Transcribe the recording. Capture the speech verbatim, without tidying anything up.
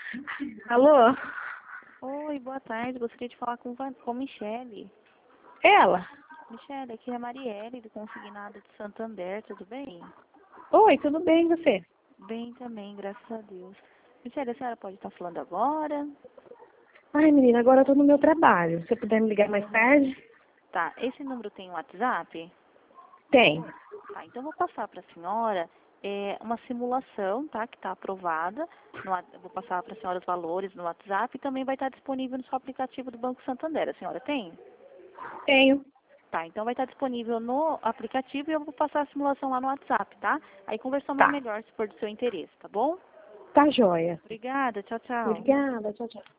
Alô? Oi, boa tarde. Gostaria de falar com, Van- com Michele. Ela? Michele, aqui é a Marielle, do Consignado de Santander, tudo bem? Oi, tudo bem e você? Bem também, graças a Deus. Michele, a senhora pode estar falando agora? Ai, menina, agora eu tô no meu trabalho. Se você puder me ligar mais tarde? Tá, esse número tem WhatsApp? Tem. Tá, então eu vou passar para a senhora é, uma simulação, tá, que está aprovada. No wa- eu vou passar para a senhora os valores no WhatsApp e também vai estar disponível no seu aplicativo do Banco Santander. A senhora tem? Tenho. Tá, então vai estar disponível no aplicativo e eu vou passar a simulação lá no WhatsApp, tá? Aí conversamos Tá. melhor se for do seu interesse, tá bom? Tá joia. Obrigada, tchau, tchau. Obrigada, tchau, tchau.